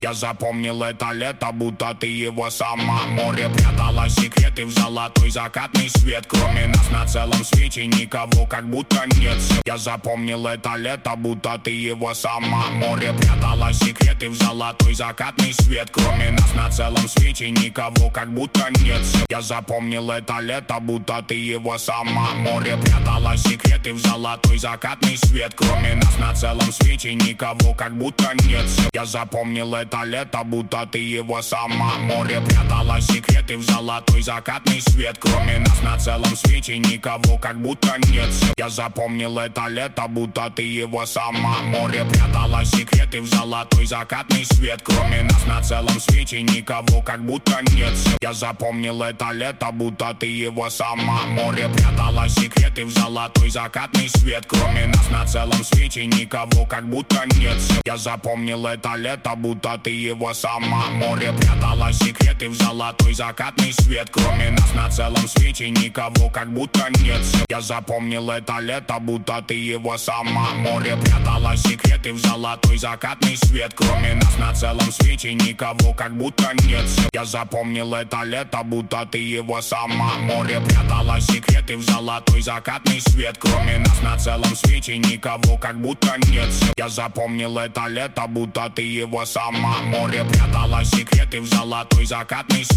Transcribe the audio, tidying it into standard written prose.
Я запомнил это лето, будто ты его сама. Море прятало секреты в золотой закатный свет. Кроме нас на целом свете никого как будто нет. Я запомнил это лето, будто ты его сама. Море прятало секреты в золотой закатный свет. Кроме нас на целом свете никого как будто нет. Я запомнил это лето, будто ты его сама. Море прятало секреты в золотой закатный свет. Кроме нас на целом свете никого как будто нет. Я запомнил это лето, будто ты его сама. Море прятало секреты в золотой закатный свет. Кроме нас на целом свете никого как будто нет. Я запомнил это лето, будто ты его сама. Море прятало секреты в золотой закатный свет. Кроме нас на целом свете никого как будто нет. Я запомнил это лето, будто ты его сама. Море прятало секреты в золотой закатный свет. Кроме нас на целом свете никого как будто нет. Я запомнил это лето, будто ты его сама. Море прятало секреты в золотой закатный свет. Кроме нас на целом свете никого как будто нет. Я запомнил это лето, будто ты его сама. Море прятало секреты в золотой закатный свет. Кроме нас на целом свете никого как будто нет. Я запомнил это лето, будто ты его сама. Море прятало секреты в золотой закатный свет. Кроме нас на целом свете никого как будто нет. Я запомнил это лето, будто ты его сама. Море прятало секреты в золотой закатный свет.